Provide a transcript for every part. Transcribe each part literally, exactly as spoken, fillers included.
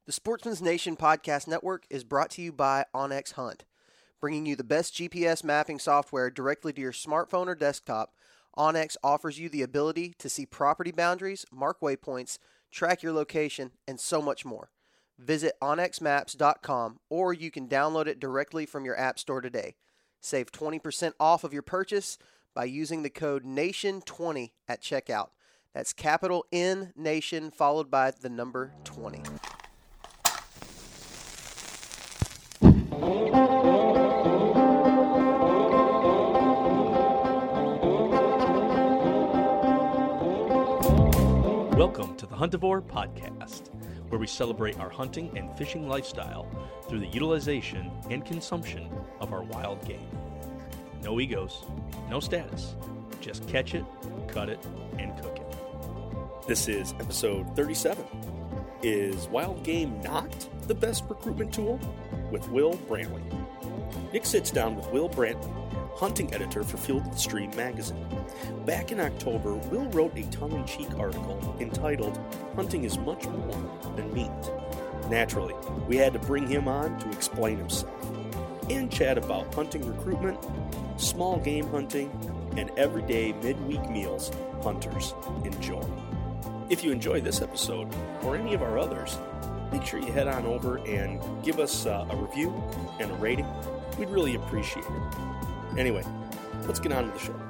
The Sportsman's Nation Podcast Network is brought to you by onX Hunt. Bringing you the best G P S mapping software directly to your smartphone or desktop, onX offers you the ability to see property boundaries, mark waypoints, track your location, and so much more. Visit onX maps dot com or you can download it directly from your app store today. Save twenty percent off of your purchase by using the code nation twenty at checkout. That's capital N Nation followed by the number twenty. Welcome to the Huntivore Podcast, where we celebrate our hunting and fishing lifestyle through the utilization and consumption of our wild game. No egos, no status, just catch it, cut it, and cook it. This is episode thirty-seven. Is wild game not the best recruitment tool? With Will Brantley. Nick sits down with Will Brantley, hunting editor for Field and Stream magazine. Back in October, Will wrote a tongue-in-cheek article entitled, "Hunting is much more than meat." Naturally, we had to bring him on to explain himself and chat about hunting recruitment, small game hunting, and everyday midweek meals hunters enjoy. If you enjoy this episode, or any of our others, make sure you head on over and give us uh, a review and a rating. We'd really appreciate it. Anyway, let's get on with the show.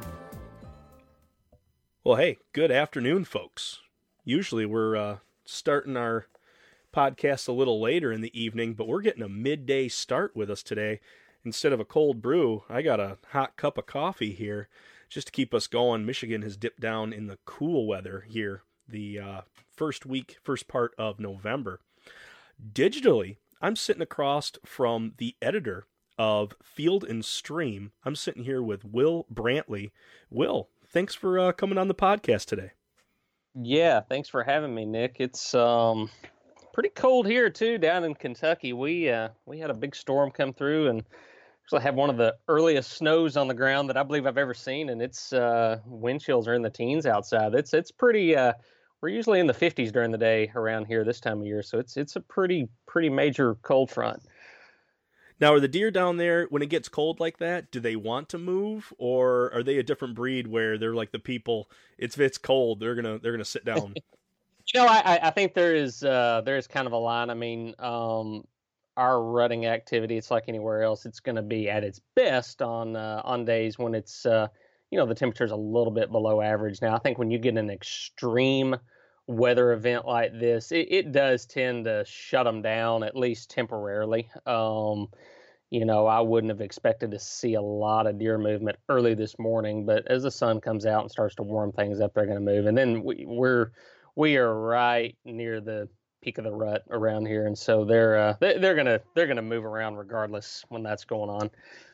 Well, hey, good afternoon, folks. Usually we're uh, starting our podcast a little later in the evening, but we're getting a midday start with us today. Instead of a cold brew, I got a hot cup of coffee here just to keep us going. Michigan has dipped down in the cool weather here the uh, first week, first part of November. Digitally, I'm sitting across from the editor of Field and Stream. I'm sitting here with Will Brantley. Will, thanks for uh, coming on the podcast today. Yeah, thanks for having me, Nick. It's um pretty cold here too down in Kentucky. We uh we had a big storm come through and actually have one of the earliest snows on the ground that I believe I've ever seen, and it's uh wind chills are in the teens outside. It's it's pretty uh we're usually in the fifties during the day around here this time of year, so it's it's a pretty pretty major cold front. Now, are the deer down there, when it gets cold like that, do they want to move, or are they a different breed where they're like the people, it's if it's cold, they're gonna they're gonna sit down? You know, I, I think there is uh, there is kind of a line. I mean, um, our rutting activity, it's like anywhere else. It's going to be at its best on uh, on days when it's uh, you know the temperature's a little bit below average. Now, I think when you get an extreme weather event like this, it, it does tend to shut them down, at least temporarily. Um, you know, I wouldn't have expected to see a lot of deer movement early this morning, but as the sun comes out and starts to warm things up, they're going to move. And then we, we're we are right near the peak of the rut around here, and so they're uh, they, they're gonna they're gonna move around regardless when that's going on.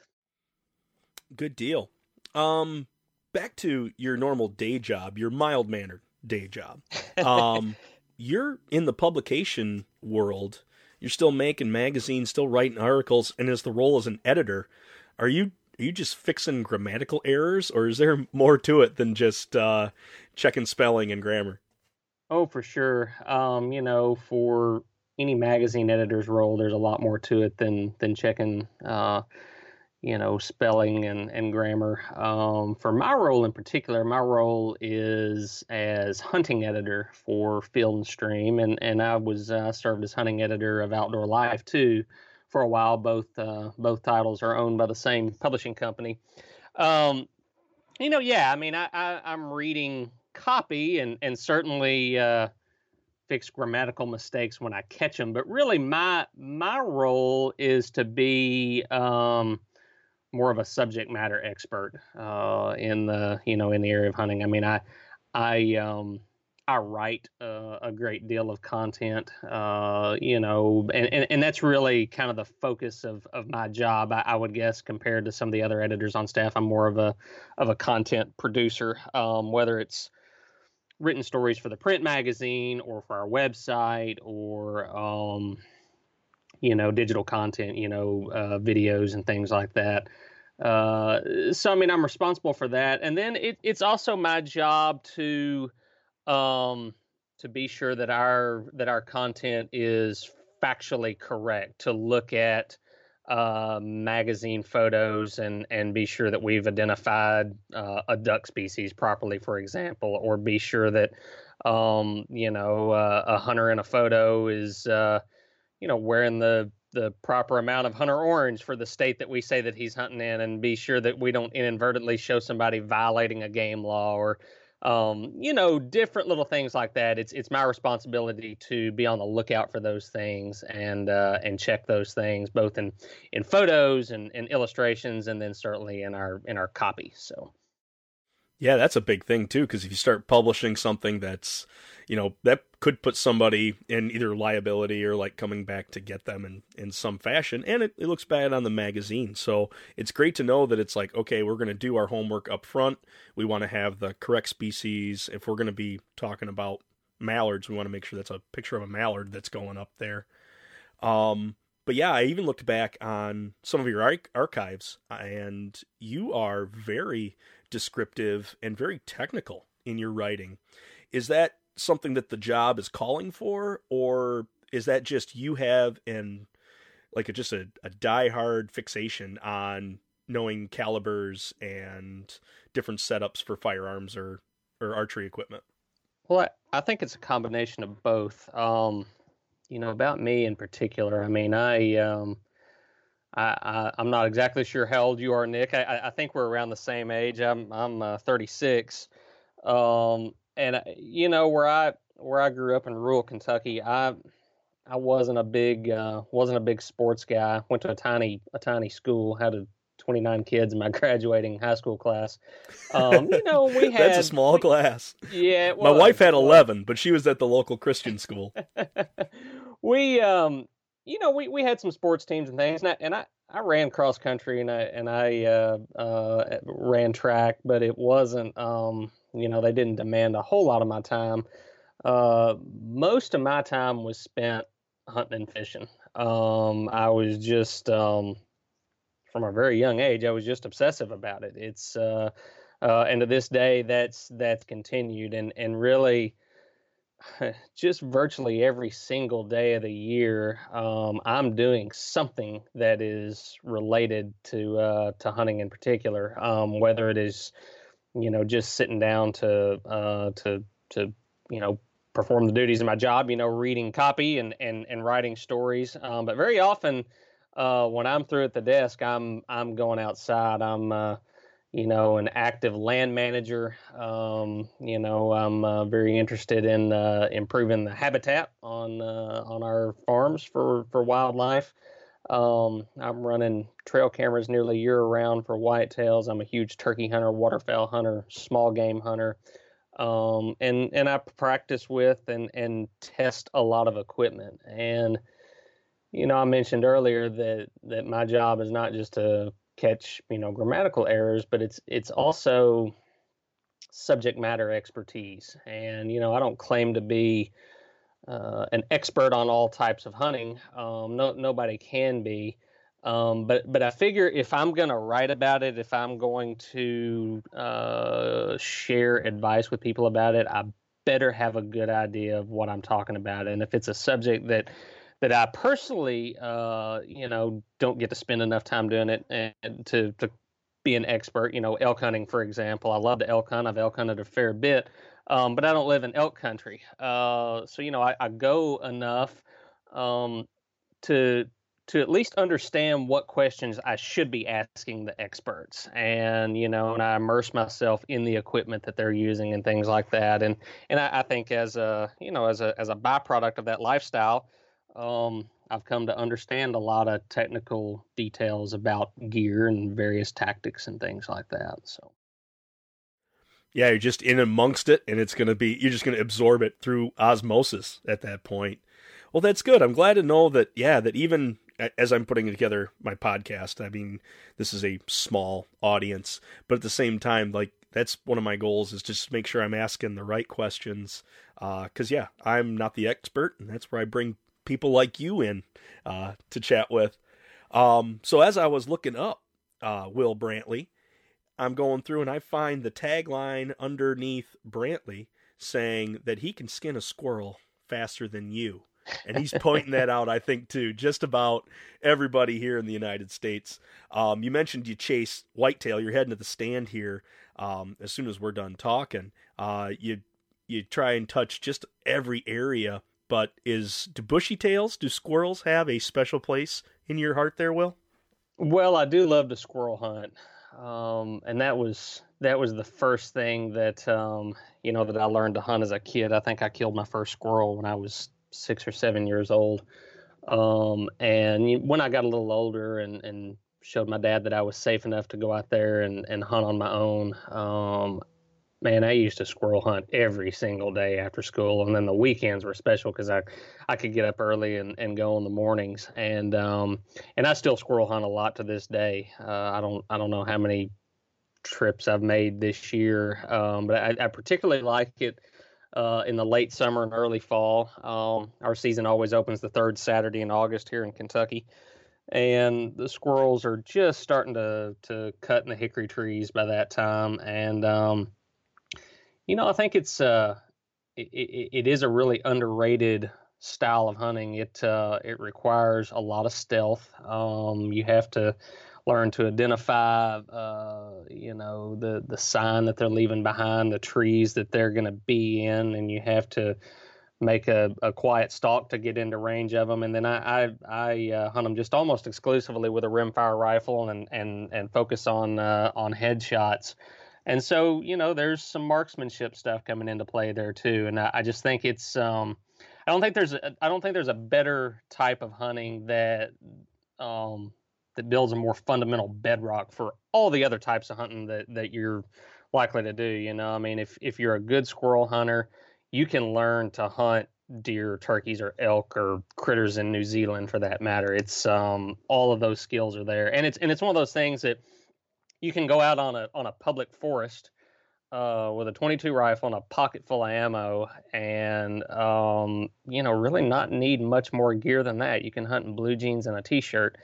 Good deal. Um, back to your normal day job, your mild mannered day job. Um, you're in the publication world. You're still making magazines, still writing articles, and as the role as an editor, are you are you just fixing grammatical errors, or is there more to it than just uh, checking spelling and grammar? Oh, for sure. Um, you know, for any magazine editor's role, there's a lot more to it than than checking, uh, you know, spelling and, and grammar. Um, for my role in particular, my role is as hunting editor for Field and Stream, and, and I was uh, served as hunting editor of Outdoor Life, too, for a while. Both uh, both titles are owned by the same publishing company. Um, you know, yeah, I mean, I, I, I'm reading copy and and certainly uh, fix grammatical mistakes when I catch them. But really, my my role is to be um, more of a subject matter expert uh, in the you know in the area of hunting. I mean, I I um, I write uh, a great deal of content, uh, you know, and, and and that's really kind of the focus of of my job. I, I would guess compared to some of the other editors on staff, I'm more of a of a content producer, um, whether it's written stories for the print magazine or for our website or, um, you know, digital content, you know, uh, videos and things like that. Uh, so, I mean, I'm responsible for that. And then it, it's also my job to, um, to be sure that our, that our content is factually correct to look at uh, magazine photos and, and be sure that we've identified uh, a duck species properly, for example, or be sure that, um, you know, uh, a hunter in a photo is, uh, you know, wearing the, the proper amount of hunter orange for the state that we say that he's hunting in, and be sure that we don't inadvertently show somebody violating a game law or, um, you know, different little things like that. It's it's my responsibility to be on the lookout for those things and uh, and check those things both in, in photos and, and illustrations, and then certainly in our in our copy. So, yeah, that's a big thing too, because if you start publishing something that's, you know, that could put somebody in either liability or like coming back to get them in, in some fashion, and it, it looks bad on the magazine. So it's great to know that it's like, okay, we're going to do our homework up front. We want to have the correct species. If we're going to be talking about mallards, we want to make sure that's a picture of a mallard that's going up there. Um, but yeah, I even looked back on some of your arch- archives, and you are very descriptive and very technical in your writing. Is that something that the job is calling for, or is that just you have an like a, just a, a diehard fixation on knowing calibers and different setups for firearms or, or archery equipment? Well, I, I think it's a combination of both. Um, you know, about me in particular, I mean, I, um, I, I, I'm not exactly sure how old you are, Nick. I, I think we're around the same age. I'm, I'm uh, thirty-six. Um, and you know, where I, where I grew up in rural Kentucky, I, I wasn't a big, uh, wasn't a big sports guy. Went to a tiny, a tiny school, had a twenty-nine kids in my graduating high school class. Um, you know, we had That's a small we, class. Yeah, it my was, wife had eleven, but she was at the local Christian school. we, um, you know, we, we had some sports teams and things, and I, and I, I ran cross country and I and I uh, uh, ran track, but it wasn't, um, you know, they didn't demand a whole lot of my time. Uh, most of my time was spent hunting and fishing. Um, I was just, um, from a very young age, I was just obsessive about it. It's, uh, uh, and to this day, that's that's continued, and and really. Just virtually every single day of the year, um, I'm doing something that is related to uh, to hunting in particular. Um, whether it is, you know, just sitting down to uh, to to you know perform the duties of my job, you know, reading copy and and and writing stories. Um, but very often, uh, when I'm through at the desk, I'm I'm going outside. I'm uh, you know, an active land manager. Um, you know, I'm uh, very interested in uh, improving the habitat on uh, on our farms for, for wildlife. Um, I'm running trail cameras nearly year round for whitetails. I'm a huge turkey hunter, waterfowl hunter, small game hunter. Um, and, and I practice with and, and test a lot of equipment. And, you know, I mentioned earlier that, that my job is not just to catch, you know, grammatical errors, but it's it's also subject matter expertise. And, you know, I don't claim to be uh, an expert on all types of hunting. Um, no, nobody can be. Um, but but I figure if I'm going to write about it, if I'm going to uh, share advice with people about it, I better have a good idea of what I'm talking about. And if it's a subject that that I personally, uh, you know, don't get to spend enough time doing it and to, to be an expert, you know, elk hunting, for example. I love to elk hunt. I've elk hunted a fair bit, um, but I don't live in elk country. Uh, so, you know, I, I go enough um, to to at least understand what questions I should be asking the experts. And, you know, and I immerse myself in the equipment that they're using and things like that. And and I, I think as a, you know, as a as a byproduct of that lifestyle, Um, I've come to understand a lot of technical details about gear and various tactics and things like that. So, yeah, you're just in amongst it, and it's going to be, you're just going to absorb it through osmosis at that point. Well, that's good. I'm glad to know that, yeah, that even as I'm putting together my podcast, I mean, this is a small audience, but at the same time, like, that's one of my goals is just make sure I'm asking the right questions. Uh, cause yeah, I'm not the expert, and that's where I bring people like you in uh, to chat with. Um, so as I was looking up uh, Will Brantley, I'm going through and I find the tagline underneath Brantley saying that he can skin a squirrel faster than you. And he's pointing that out, I think, to just about everybody here in the United States. Um, you mentioned you chase whitetail. You're heading to the stand here um, as soon as we're done talking. Uh, you you try and touch just every area, but is do bushy tails, do squirrels have a special place in your heart there, Will? Well, I do love to squirrel hunt, um, and that was that was the first thing that um, you know that I learned to hunt as a kid. I think I killed my first squirrel when I was six or seven years old, um, and when I got a little older and, and showed my dad that I was safe enough to go out there and, and hunt on my own, um, man, I used to squirrel hunt every single day after school, and then the weekends were special because I, I could get up early and, and go in the mornings, and um, and I still squirrel hunt a lot to this day. Uh, I don't I don't know how many trips I've made this year, um, but I, I particularly like it uh, in the late summer and early fall. Um, our season always opens the third Saturday in August here in Kentucky, and the squirrels are just starting to to cut in the hickory trees by that time, and um, You know, I think it's uh, it, it, it is a really underrated style of hunting. It uh, it requires a lot of stealth. Um, you have to learn to identify, uh, you know, the the sign that they're leaving behind, the trees that they're going to be in, and you have to make a, a quiet stalk to get into range of them. And then I I, I uh, hunt them just almost exclusively with a rimfire rifle and and and focus on uh, on headshots. And so, you know, there's some marksmanship stuff coming into play there too. And I, I just think it's, um, I don't think there's, a, I don't think there's a better type of hunting that, um, that builds a more fundamental bedrock for all the other types of hunting that, that you're likely to do. You know, I mean, if, if you're a good squirrel hunter, you can learn to hunt deer, turkeys, or elk, or critters in New Zealand for that matter. It's, um, all of those skills are there. And it's, and it's one of those things that, you can go out on a on a public forest uh, with a twenty-two rifle and a pocket full of ammo, and um, you know, really not need much more gear than that. You can hunt in blue jeans and a t-shirt,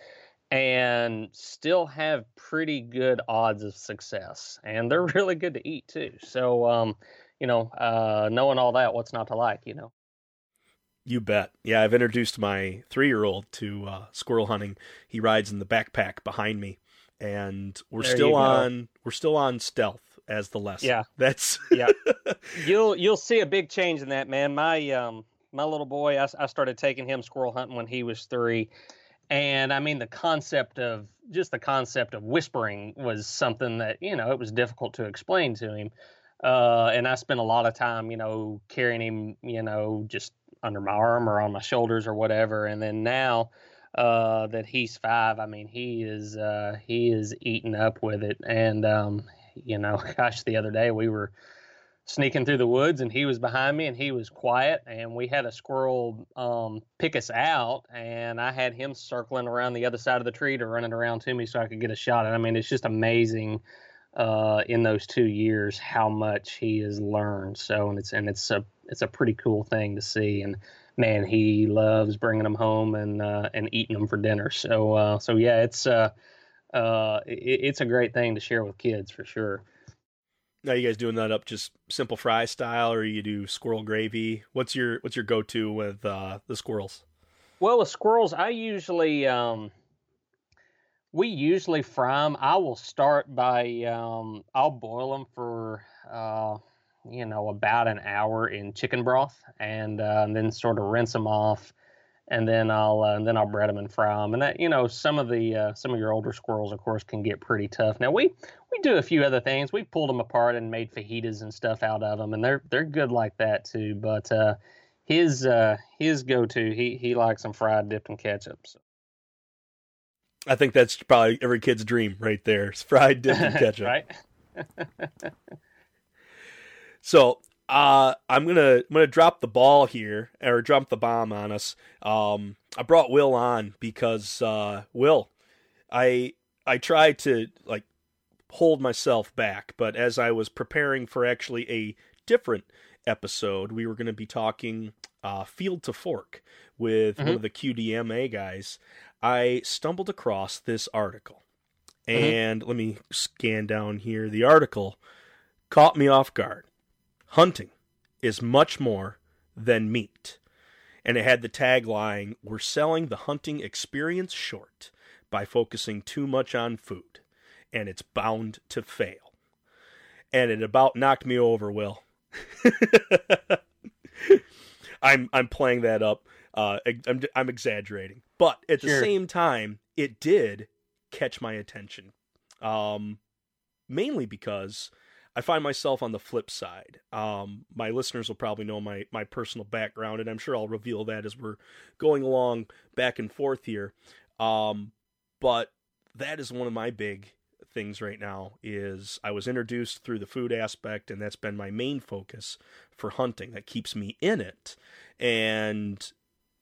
and still have pretty good odds of success. And they're really good to eat too. So, um, you know, uh, knowing all that, what's not to like? You know. You bet. Yeah, I've introduced my three-year-old to uh, squirrel hunting. He rides in the backpack behind me. And we're There still you go. on we're still on stealth as the lesson. Yeah. That's Yeah. You'll you'll see a big change in that, man. My um my little boy, I, I started taking him squirrel hunting when he was three, and I mean the concept of just the concept of whispering was something that, you know, it was difficult to explain to him. Uh, and I spent a lot of time, you know, carrying him, you know, just under my arm or on my shoulders or whatever. And then now uh that he's five, I mean, he is uh he is eating up with it. And um you know, gosh, the other day we were sneaking through the woods and he was behind me and he was quiet, and we had a squirrel um pick us out, and I had him circling around the other side of the tree to running around to me so I could get a shot. And I mean, it's just amazing uh in those two years how much he has learned. So and it's and it's a it's a pretty cool thing to see. And man, he loves bringing them home and uh, and eating them for dinner. So uh, so yeah, it's uh, uh, it, it's a great thing to share with kids for sure. Now you guys doing that up just simple fry style, or you do squirrel gravy? What's your what's your go to with uh, the squirrels? Well, with squirrels, I usually um, we usually fry them. I will start by um, I'll boil them for uh, you know, about an hour in chicken broth, and, uh, and then sort of rinse them off, and then I'll uh, and then I'll bread them and fry them. And that, you know, some of the uh, some of your older squirrels, of course, can get pretty tough. Now we we do a few other things. We pulled them apart and made fajitas and stuff out of them, and they're they're good like that too. But uh, his uh, his go to he he likes them fried, dipped in ketchup. So. I think that's probably every kid's dream right there. It's fried, dipped in ketchup. Right. So uh, I'm gonna I'm gonna drop the ball here, or drop the bomb on us. Um, I brought Will on because uh, Will, I I tried to like hold myself back, but as I was preparing for actually a different episode, we were going to be talking uh, Field to Fork with mm-hmm. one of the Q D M A guys. I stumbled across this article, and mm-hmm. let me scan down here. The article caught me off guard. Hunting is much more than meat. And it had the tagline, "We're selling the hunting experience short by focusing too much on food, and it's bound to fail." And it about knocked me over, Will. I'm I'm playing that up. Uh, I'm I'm exaggerating, but at the Sure. same time, it did catch my attention. Um, mainly because I find myself on the flip side. Um, my listeners will probably know my, my personal background, and I'm sure I'll reveal that as we're going along back and forth here. Um, but that is one of my big things right now is I was introduced through the food aspect, and that's been my main focus for hunting. That keeps me in it. And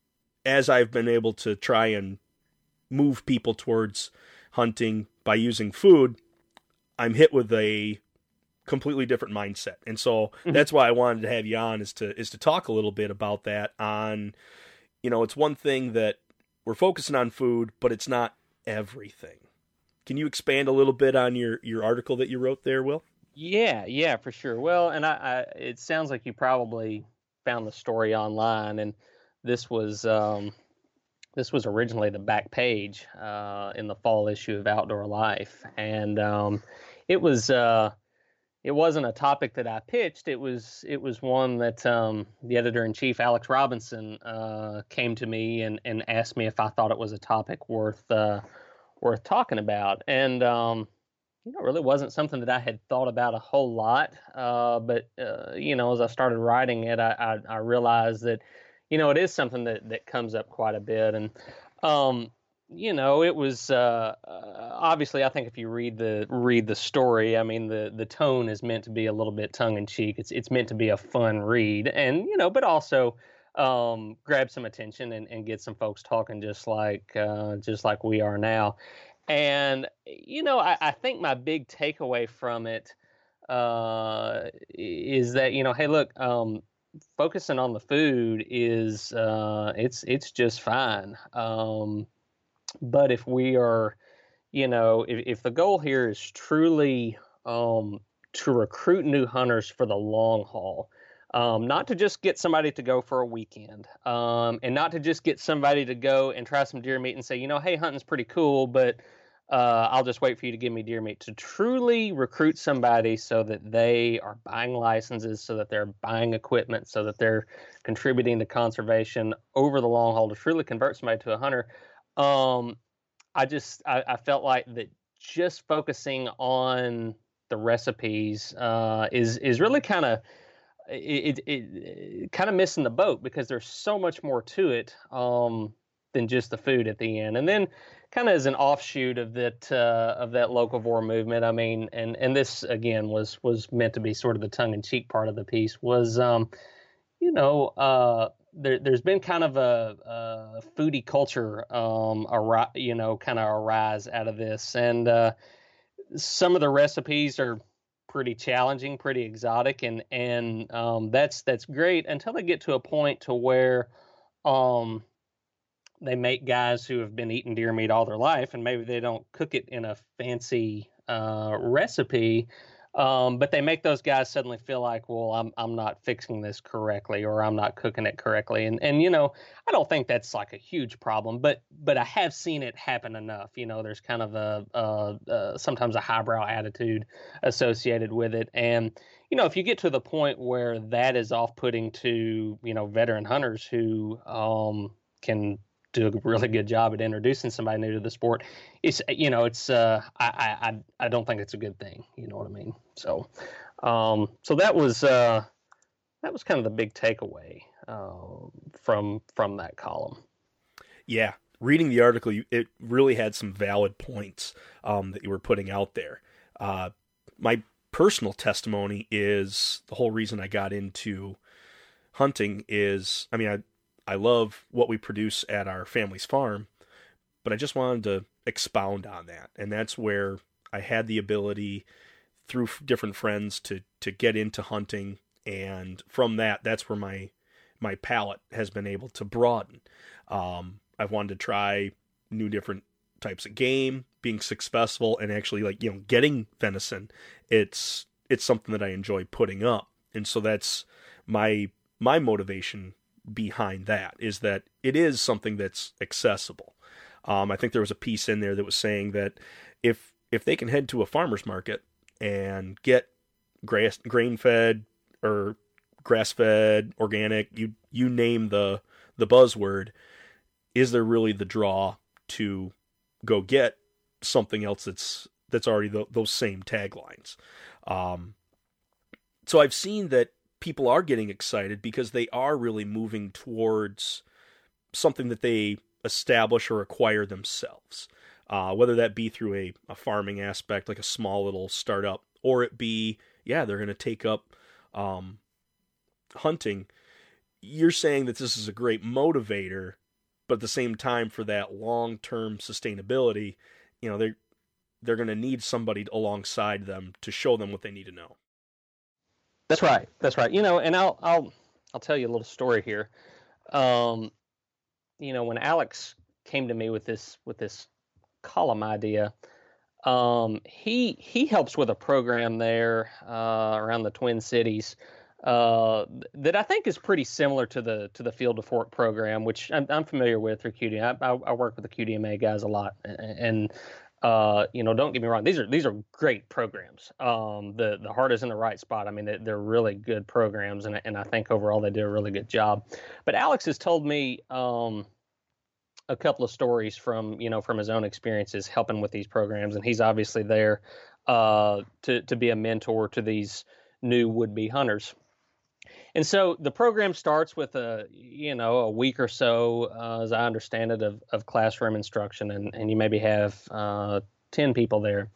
as I've been able to try and move people towards hunting by using food, I'm hit with a completely different mindset. And so that's why I wanted to have you on is to is to talk a little bit about that on, you know, it's one thing that we're focusing on food, but it's not everything. Can you expand a little bit on your, your article that you wrote there, Will? Yeah, yeah, for sure. Well, and I, I it sounds like you probably found the story online, and this was um, this was originally the back page uh, in the fall issue of Outdoor Life, and um, it was uh, it wasn't a topic that I pitched. It was it was one that um, the editor in chief, Alex Robinson, uh, came to me and, and asked me if I thought it was a topic worth uh, worth talking about, and um, you know, it really wasn't something that I had thought about a whole lot. Uh, but uh, you know, as I started writing it, I, I, I realized that, you know, it is something that, that comes up quite a bit. And, um, you know, it was uh, uh, obviously, I think if you read the read the story, I mean, the the tone is meant to be a little bit tongue in cheek. It's it's meant to be a fun read, and you know, but also um, grab some attention and, and get some folks talking, just like uh, just like we are now. And, you know, I, I think my big takeaway from it uh, is that, you know, hey, look, um, focusing on the food is, uh, it's it's just fine. Um, but if we are, you know, if, if the goal here is truly um, to recruit new hunters for the long haul, um, not to just get somebody to go for a weekend, um, and not to just get somebody to go and try some deer meat and say, you know, hey, hunting's pretty cool, but Uh, I'll just wait for you to give me deer meat, to truly recruit somebody so that they are buying licenses, so that they're buying equipment, so that they're contributing to conservation over the long haul, to truly convert somebody to a hunter. Um, I just, I, I felt like that just focusing on the recipes uh, is, is really kind of, it, it, it kind of missing the boat, because there's so much more to it um, than just the food at the end. And then, kind of as an offshoot of that uh, of that locavore movement, I mean, and and this again was was meant to be sort of the tongue in cheek part of the piece, was um, you know uh, there there's been kind of a, a foodie culture um ar- you know kind of arise out of this, and uh, some of the recipes are pretty challenging, pretty exotic, and and um, that's that's great until they get to a point to where um. they make guys who have been eating deer meat all their life, and maybe they don't cook it in a fancy uh, recipe, um, but they make those guys suddenly feel like, well, I'm I'm not fixing this correctly, or I'm not cooking it correctly, and and you know, I don't think that's like a huge problem, but but I have seen it happen enough. You know, there's kind of a, a, a sometimes a highbrow attitude associated with it, and you know, if you get to the point where that is off-putting to, you know, veteran hunters who um, can do a really good job at introducing somebody new to the sport, it's, you know, it's, uh, I, I, I don't think it's a good thing. You know what I mean? So, um, so that was, uh, that was kind of the big takeaway, uh, from, from that column. Yeah. Reading the article, you, it really had some valid points, um, that you were putting out there. Uh, my personal testimony is the whole reason I got into hunting is, I mean, I, I love what we produce at our family's farm, but I just wanted to expound on that. And that's where I had the ability through different friends to, to get into hunting. And from that, that's where my, my palate has been able to broaden. Um, I've wanted to try new different types of game, being successful, and actually, like, you know, getting venison. It's, it's something that I enjoy putting up. And so that's my, my motivation behind that, is that it is something that's accessible. Um, I think there was a piece in there that was saying that if if they can head to a farmer's market and get grass, grain-fed or grass-fed, organic, you you name the the buzzword, is there really the draw to go get something else that's that's already the, those same taglines? Um, so I've seen that people are getting excited because they are really moving towards something that they establish or acquire themselves, uh, whether that be through a, a farming aspect, like a small little startup, or it be, yeah, they're going to take up um, hunting. You're saying that this is a great motivator, but at the same time, for that long-term sustainability, you know, they're, they're going to need somebody alongside them to show them what they need to know. That's right. That's right. You know, and I'll I'll I'll tell you a little story here. Um, you know, when Alex came to me with this with this column idea, um, he he helps with a program there uh, around the Twin Cities uh, that I think is pretty similar to the to the Field to Fork program, which I'm, I'm familiar with through Q D M A. I, I work with the Q D M A guys a lot, and uh, you know, don't get me wrong, these are these are great programs. Um, the the heart is in the right spot. I mean, they, they're really good programs, and and I think overall they do a really good job. But Alex has told me um, a couple of stories from you know from his own experiences helping with these programs, and he's obviously there uh, to to be a mentor to these new would-be hunters. And so the program starts with a, you know, a week or so, uh, as I understand it, of, of classroom instruction, and, and you maybe have uh, ten people there.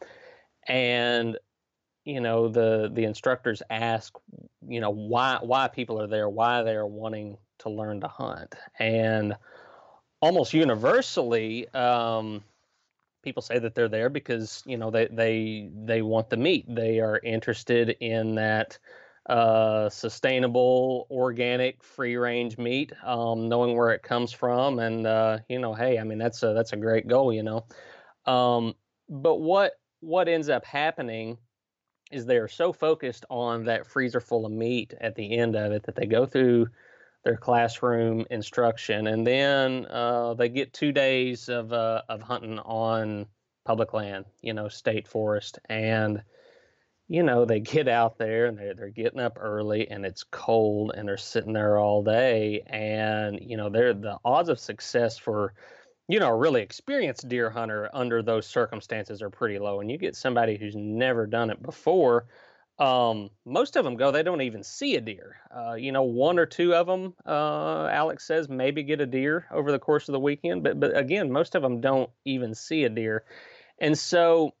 And, you know, the the instructors ask, you know, why why people are there, why they are wanting to learn to hunt. And almost universally, um, people say that they're there because, you know, they, they, they want the meat. They are interested in that uh sustainable, organic, free range meat, um knowing where it comes from, and uh you know hey I mean that's a that's a great goal, you know um but what what ends up happening is they're so focused on that freezer full of meat at the end of it that they go through their classroom instruction, and then uh they get two days of uh of hunting on public land, you know state forest, and you know, they get out there and they're, they're getting up early and it's cold and they're sitting there all day. And, you know, they're the odds of success for, you know, a really experienced deer hunter under those circumstances are pretty low. And you get somebody who's never done it before, um, most of them go, they don't even see a deer. Uh, you know, one or two of them, uh, Alex says, maybe get a deer over the course of the weekend. But, but again, most of them don't even see a deer. And so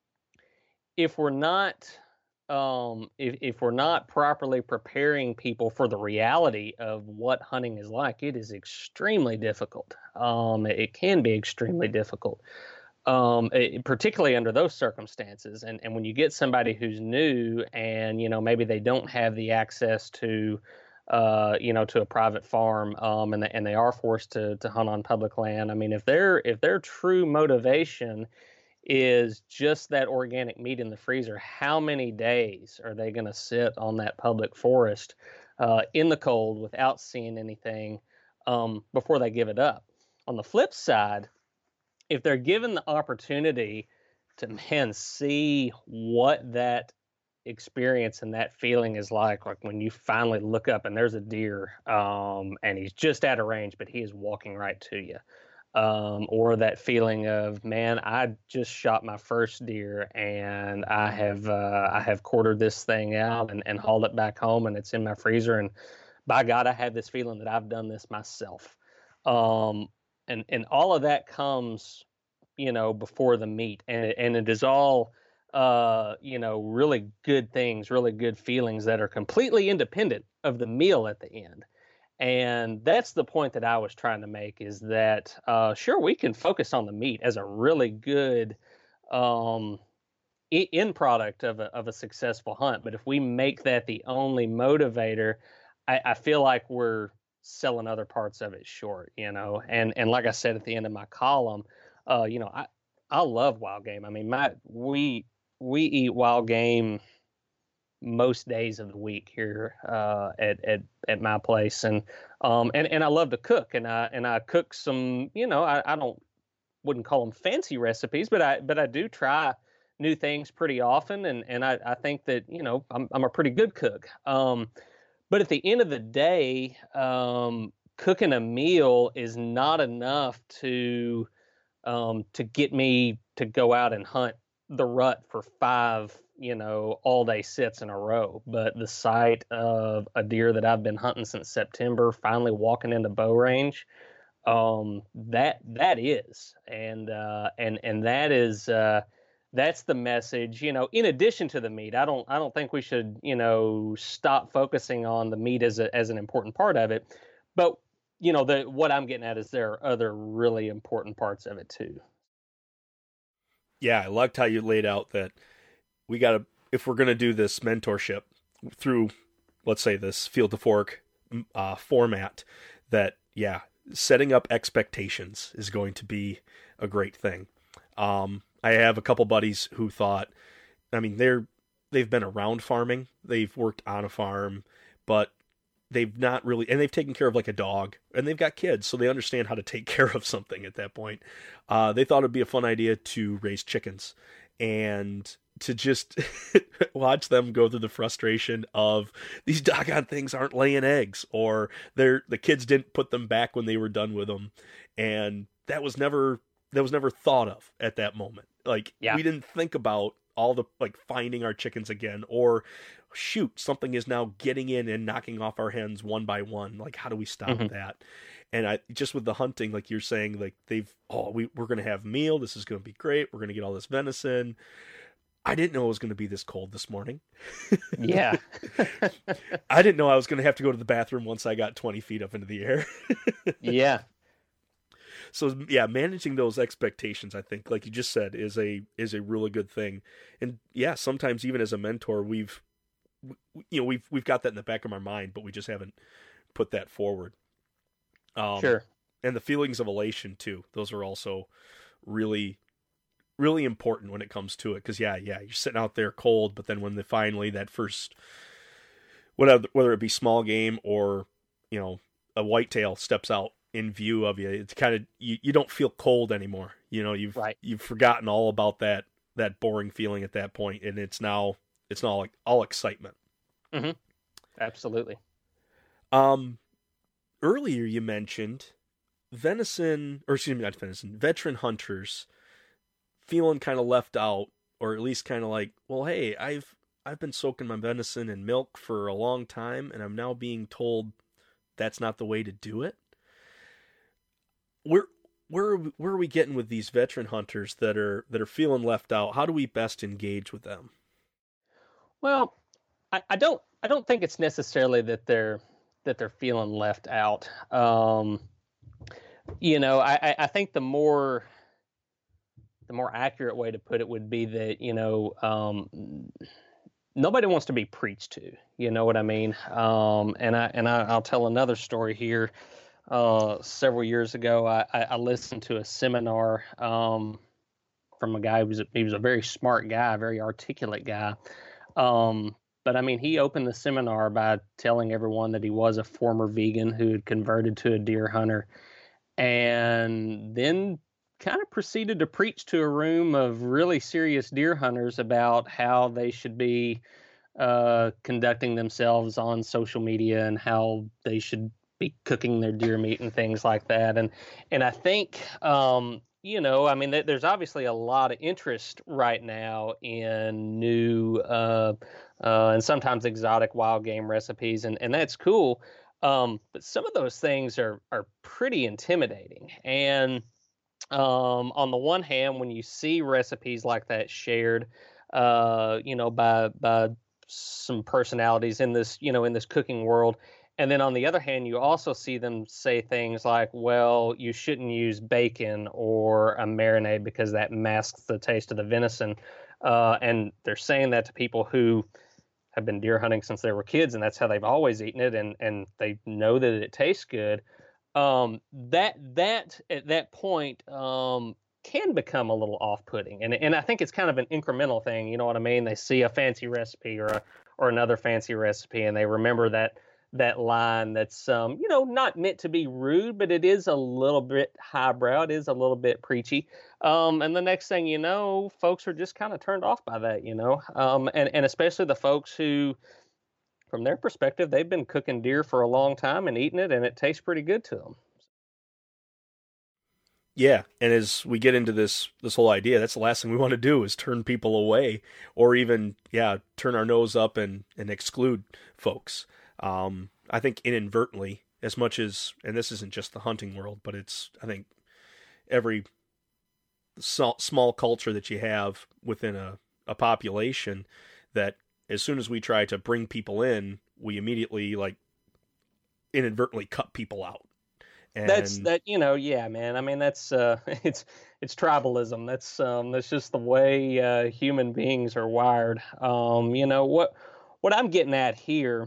if we're not um, if if we're not properly preparing people for the reality of what hunting is like, it is extremely difficult. Um, it can be extremely difficult, um, it, particularly under those circumstances. And and when you get somebody who's new, and you know maybe they don't have the access to uh, you know to a private farm, um, and they, and they are forced to to hunt on public land. I mean, if their if their true motivation is just that organic meat in the freezer, how many days are they going to sit on that public forest uh, in the cold without seeing anything um, before they give it up? On the flip side, if they're given the opportunity to, man, see what that experience and that feeling is like, like when you finally look up and there's a deer um, and he's just out of range, but he is walking right to you. Um, or that feeling of, man, I just shot my first deer and I have uh, I have quartered this thing out and, and hauled it back home, and it's in my freezer, and by God, I have this feeling that I've done this myself. Um, and and all of that comes, you know, before the meat, and it, and it is all, uh, you know, really good things, really good feelings that are completely independent of the meal at the end. And that's the point that I was trying to make, is that, uh, sure, we can focus on the meat as a really good um, end product of a, of a successful hunt. But if we make that the only motivator, I, I feel like we're selling other parts of it short, you know. And and like I said at the end of my column, uh, you know, I, I love wild game. I mean, my we we eat wild game most days of the week here uh, at, at at my place, and um and, and I love to cook, and I and I cook some, you know, I, I don't wouldn't call them fancy recipes, but I but I do try new things pretty often, and and I, I think that, you know, I'm I'm a pretty good cook. Um, but at the end of the day, um, cooking a meal is not enough to um, to get me to go out and hunt the rut for five, you know, all day sits in a row. But the sight of a deer that I've been hunting since September finally walking into bow range, um, that that is, and uh, and and that is. Uh, That's the message, you know, in addition to the meat. I don't I don't think we should, you know, stop focusing on the meat as a, as an important part of it. But, you know, the what I'm getting at is there are other really important parts of it too. Yeah, I liked how you laid out that we got to, if we're going to do this mentorship through, let's say, this Field to Fork uh, format, that, yeah, setting up expectations is going to be a great thing. Um, I have a couple buddies who thought, I mean, they're, they've been around farming, they've worked on a farm, but they've not really, and they've taken care of like a dog, and they've got kids, so they understand how to take care of something at that point. Uh, they thought it'd be a fun idea to raise chickens and to just watch them go through the frustration of these doggone things aren't laying eggs, or they're, the kids didn't put them back when they were done with them. And that was never, that was never thought of at that moment. Like, yeah. We didn't think about all the, like, finding our chickens again, or shoot, something is now getting in and knocking off our hens one by one. Like, how do we stop mm-hmm. that? And I, just with the hunting, like you're saying, like they've, oh, we, we're going to have meal. This is going to be great. We're going to get all this venison. I didn't know it was going to be this cold this morning. Yeah. I didn't know I was going to have to go to the bathroom once I got twenty feet up into the air. Yeah. So yeah, managing those expectations, I think, like you just said, is a is a really good thing. And yeah, sometimes even as a mentor, we've you know we've we've got that in the back of our mind, but we just haven't put that forward. Um, sure. And the feelings of elation too; those are also really really important when it comes to it. Because yeah, yeah, you're sitting out there cold, but then when the finally that first whatever whether it be small game or you know a whitetail steps out in view of you, it's kind of, you, you don't feel cold anymore. You know, you've, right. you've forgotten all about that, that boring feeling at that point. And it's now, it's now like all excitement. Mm-hmm. Absolutely. Um, earlier you mentioned venison, or excuse me, not venison, veteran hunters feeling kind of left out, or at least kind of like, well, hey, I've, I've been soaking my venison in milk for a long time, and I'm now being told that's not the way to do it. Where where where are we getting with these veteran hunters that are that are feeling left out? How do we best engage with them? Well, I, I don't I don't think it's necessarily that they're that they're feeling left out. Um, you know, I, I think the more the more accurate way to put it would be that, you know, um, nobody wants to be preached to. You know what I mean? Um, and I and I, I'll tell another story here. Uh, several years ago, I, I listened to a seminar um, from a guy who was a, he was a very smart guy, a very articulate guy. Um, but I mean, he opened the seminar by telling everyone that he was a former vegan who had converted to a deer hunter, and then kind of proceeded to preach to a room of really serious deer hunters about how they should be uh, conducting themselves on social media and how they should be cooking their deer meat and things like that. And, and I think, um, you know, I mean, th- there's obviously a lot of interest right now in new, uh, uh, and sometimes exotic wild game recipes. And, and that's cool. Um, but some of those things are, are pretty intimidating. And, um, on the one hand, when you see recipes like that shared, uh, you know, by, by some personalities in this, you know, in this cooking world, and then on the other hand, you also see them say things like, well, you shouldn't use bacon or a marinade because that masks the taste of the venison. Uh, and they're saying that to people who have been deer hunting since they were kids, and that's how they've always eaten it, and, and they know that it tastes good. Um, that that at that point um, can become a little off-putting. And, and I think it's kind of an incremental thing. You know what I mean? They see a fancy recipe or a or another fancy recipe, and they remember that that line that's um, you know, not meant to be rude, but it is a little bit highbrow. It is a little bit preachy. Um, and the next thing you know, folks are just kind of turned off by that, you know, um, and and especially the folks who, from their perspective, they've been cooking deer for a long time and eating it, and it tastes pretty good to them. Yeah, and as we get into this this whole idea, that's the last thing we want to do is turn people away, or even yeah, turn our nose up and and exclude folks. Um, I think inadvertently, as much as, and this isn't just the hunting world, but it's, I think, every small, small culture that you have within a, a population, that as soon as we try to bring people in, we immediately, like, inadvertently cut people out. And that's, that, you know, yeah, man. I mean, that's, uh, it's, it's tribalism. That's, um, that's just the way, uh, human beings are wired. Um, you know, what, what I'm getting at here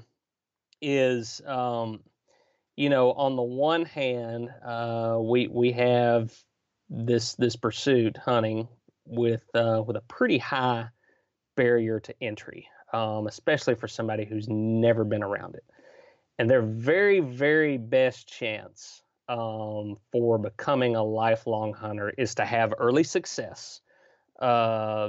is, um, you know, on the one hand, uh, we we have this this pursuit, hunting, with uh, with a pretty high barrier to entry, um, especially for somebody who's never been around it. And their very, very best chance um, for becoming a lifelong hunter is to have early success, uh,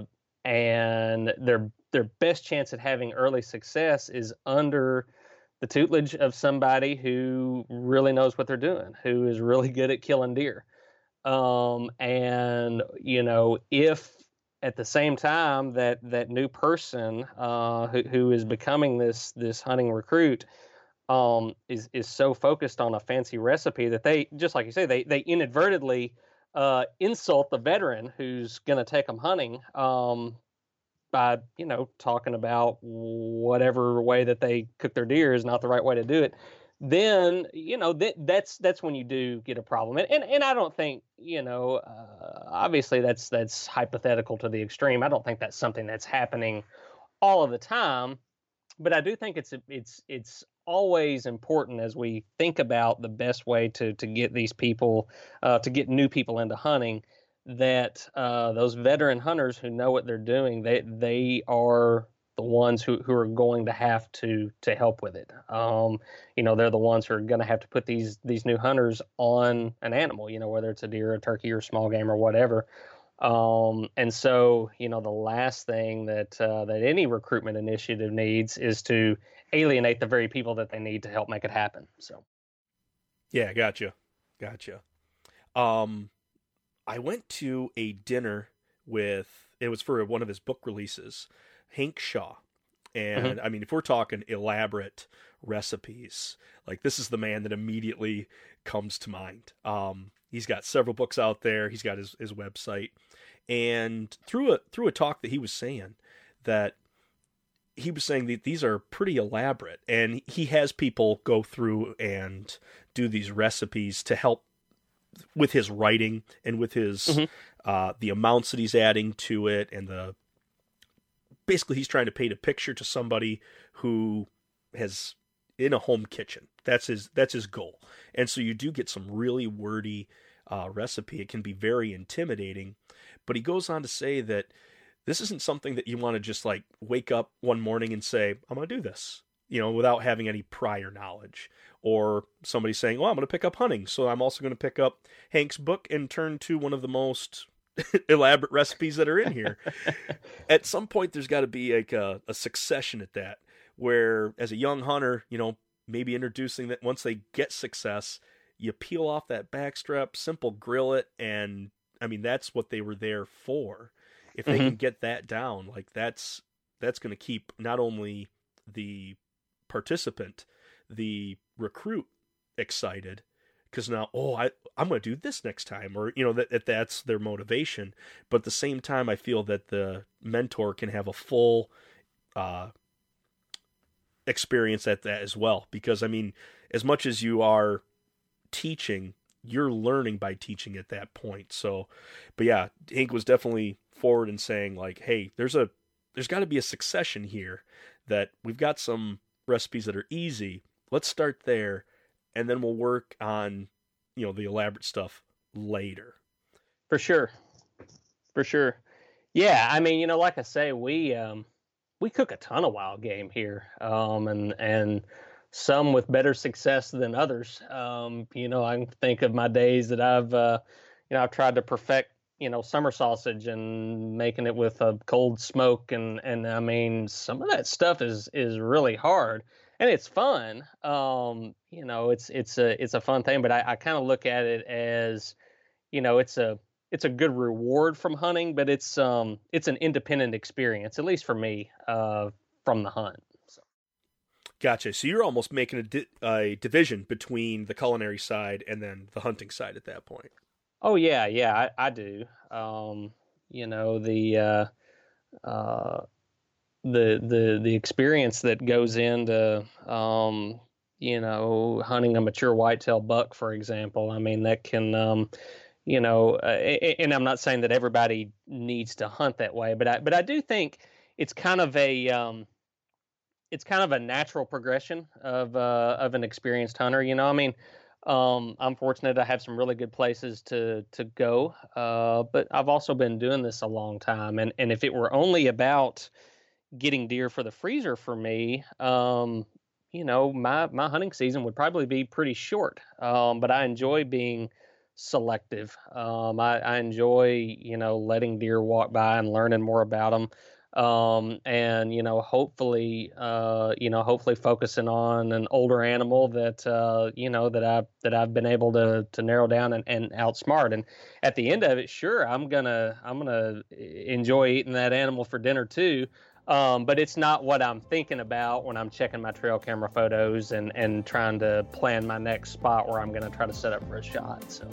and their their best chance at having early success is under the tutelage of somebody who really knows what they're doing, who is really good at killing deer. Um, and, you know, if at the same time that that new person uh, who, who is becoming this this hunting recruit um, is, is so focused on a fancy recipe that they, just like you say, they, they inadvertently uh, insult the veteran who's going to take them hunting, um, by, you know, talking about whatever way that they cook their deer is not the right way to do it, then, you know, that that's that's when you do get a problem. And and, and I don't think, you know, uh, obviously that's that's hypothetical to the extreme. I don't think that's something that's happening all of the time, but I do think it's it's it's always important as we think about the best way to to get these people, uh, to get new people into hunting, that uh, those veteran hunters who know what they're doing, they they are the ones who, who are going to have to to help with it. Um, you know, they're the ones who are going to have to put these these new hunters on an animal, you know, whether it's a deer, a turkey, or small game, or whatever. Um, and so, you know, the last thing that uh, that any recruitment initiative needs is to alienate the very people that they need to help make it happen. So, yeah, gotcha, gotcha. Um, I went to a dinner with, it was for one of his book releases, Hank Shaw. And mm-hmm. I mean, if we're talking elaborate recipes, like, this is the man that immediately comes to mind. Um, he's got several books out there. He's got his, his website. And through a, through a talk that he was saying, that he was saying that these are pretty elaborate, and he has people go through and do these recipes to help with his writing and with his, mm-hmm. uh, the amounts that he's adding to it, and the, basically he's trying to paint a picture to somebody who has in a home kitchen. That's his, that's his goal. And so you do get some really wordy, uh, recipe. It can be very intimidating, but he goes on to say that this isn't something that you want to just like wake up one morning and say, I'm going to do this, you know, without having any prior knowledge, or somebody saying, well, I'm going to pick up hunting, so I'm also going to pick up Hank's book and turn to one of the most elaborate recipes that are in here. At some point, there's got to be like a, a succession at that, where as a young hunter, you know, maybe introducing that, once they get success, you peel off that backstrap, simple grill it, and I mean, that's what they were there for. If they mm-hmm. can get that down, like that's that's going to keep not only the participant, the recruit excited, because now, oh, I, I'm going to do this next time, or, you know, that, that that's their motivation. But at the same time, I feel that the mentor can have a full uh, experience at that as well. Because, I mean, as much as you are teaching, you're learning by teaching at that point. So, but yeah, Hank was definitely forward in saying, like, hey, there's a, there's got to be a succession here, that we've got some recipes that are easy. Let's start there, and then we'll work on, you know, the elaborate stuff later. For sure. For sure. Yeah. I mean, you know, like I say, we, um, we cook a ton of wild game here, um, and and some with better success than others. Um, you know, I can think of my days that I've, uh, you know, I've tried to perfect, you know, summer sausage and making it with a cold smoke, and and I mean, some of that stuff is is really hard, and it's fun. Um, you know, it's it's a it's a fun thing, but I, I kind of look at it as, you know, it's a it's a good reward from hunting, but it's um it's an independent experience, at least for me, uh, from the hunt. So. Gotcha. So you're almost making a, di- a division between the culinary side and then the hunting side at that point. Oh yeah, yeah, I, I do. Um, you know, the uh, uh, the the the experience that goes into um, you know, hunting a mature whitetail buck, for example. I mean, that can um, you know, uh, and I'm not saying that everybody needs to hunt that way, but I but I do think it's kind of a um, it's kind of a natural progression of uh, of an experienced hunter. You know, I mean, um, I'm fortunate I have some really good places to to go, uh, but I've also been doing this a long time, and and if it were only about getting deer for the freezer for me, um, you know, my my hunting season would probably be pretty short. Um, but I enjoy being selective. Um, I, I enjoy, you know, letting deer walk by and learning more about them. Um, and, you know, hopefully, uh, you know, hopefully focusing on an older animal that, uh, you know, that I, that I've been able to, to narrow down and, and outsmart. And at the end of it, sure, I'm gonna, I'm gonna enjoy eating that animal for dinner too. Um, but it's not what I'm thinking about when I'm checking my trail camera photos and, and trying to plan my next spot where I'm going to try to set up for a shot. So.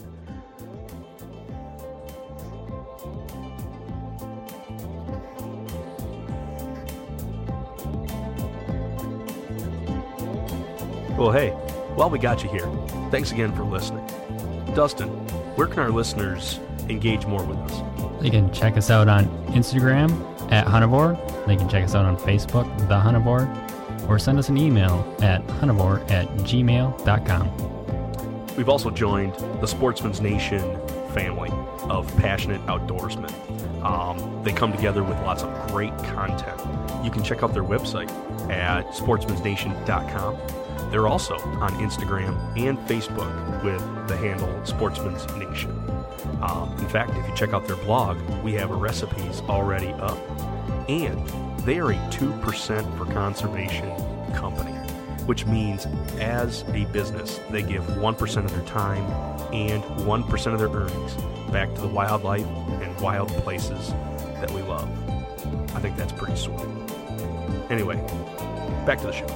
Well, hey, while we got you here, thanks again for listening. Dustin, where can our listeners engage more with us? They can check us out on Instagram at Huntivore. They can check us out on Facebook, The Huntivore, or send us an email at huntivore at gmail dot com. We've also joined the Sportsman's Nation family of passionate outdoorsmen. Um, they come together with lots of great content. You can check out their website at sportsmans nation dot com. They're also on Instagram and Facebook with the handle Sportsman's Nation. Um, in fact, if you check out their blog, we have recipes already up. And they are a two percent for conservation company, which means as a business, they give one percent of their time and one percent of their earnings back to the wildlife and wild places that we love. I think that's pretty sweet. Anyway, back to the show.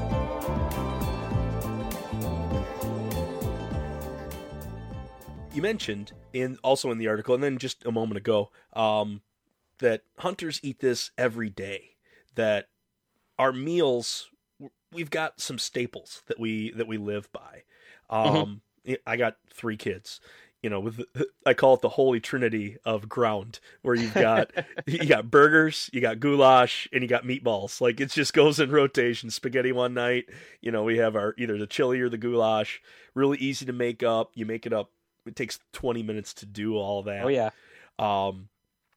You mentioned in also in the article, and then just a moment ago, um, that hunters eat this every day. That our meals, we've got some staples that we that we live by. Um, mm-hmm. I got three kids. You know, with the, I call it the holy trinity of ground, where you've got you got burgers, you got goulash, and you got meatballs. Like it just goes in rotation. Spaghetti one night. You know, we have our either the chili or the goulash. Really easy to make up. You make it up. It takes twenty minutes to do all that. Oh yeah. Um,